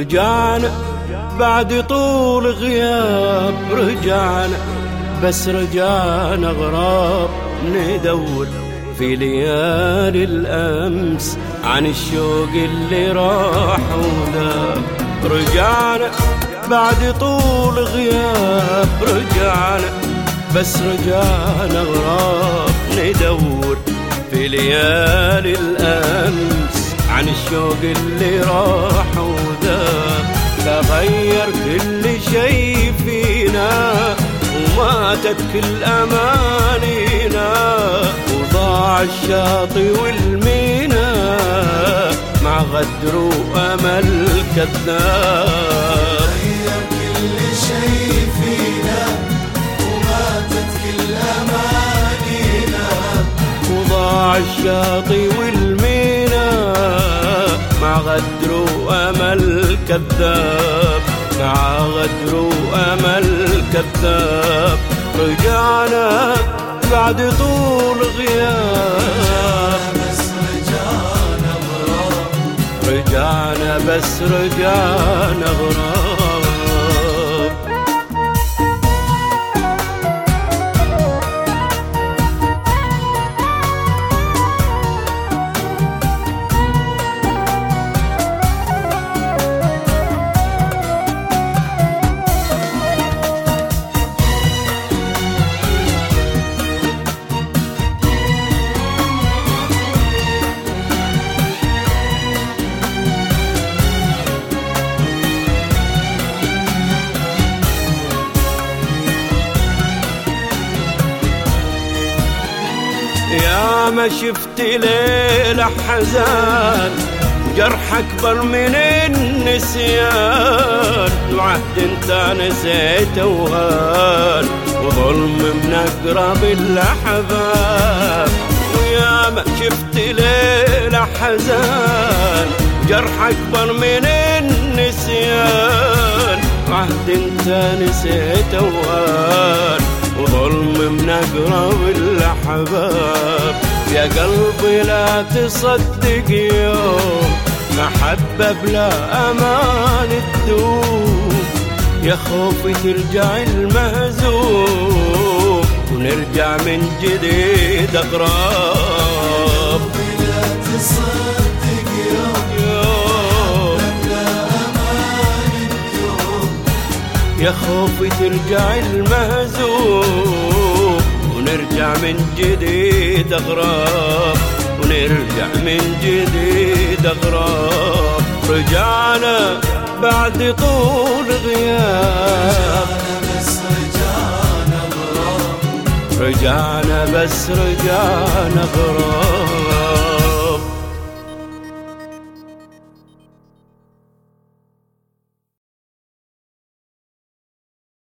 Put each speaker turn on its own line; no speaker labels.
رجعنا بعد طول غياب، رجعنا بس رجعنا غراب، ندور في ليالي الأمس عن الشوق اللي راح وذاب. رجعنا بعد طول غياب، رجعنا بس رجعنا غراب، ندور في ليالي الأمس عن الشوق اللي راح وذاب. تغير كل شيء فينا وماتت كل أمانينا، وضاع الشاطئ والمينا مع غدر وأمل كذاب.
تغير كل شيء فينا وماتت كل أمانينا،
وضاع الشاطئ والمينا مع غدر وأمل كذاب، مع غدر وأمل كذاب. رجعنا بعد طول غياب،
بس رجعنا غراب،
رجعنا بس رجعنا غراب. يا ما شفت ليلة حزان، جرح أكبر من النسيان، وعهد انت نسيته وهان، وظلم من أقرب الأحباب. ويا ما شفت ليلة حزان، جرح أكبر من النسيان، وعهد انت نسيته وهان، وظلم من أقرب الأحباب. يا قلبي لا تصدق يوم محبة بلا أمان تدوم، يا خوفي ترجع المهزوم ونرجع من جديد أغراب.
لا تصدق يوم بلا أمان تدوم،
يا خوفي ترجع المهزوم ونرجع من جديد أغراب، ونرجع من جديد أغراب. رجعنا بعد طول غياب،
بس رجعنا غراب،
رجعنا بس رجعنا غراب.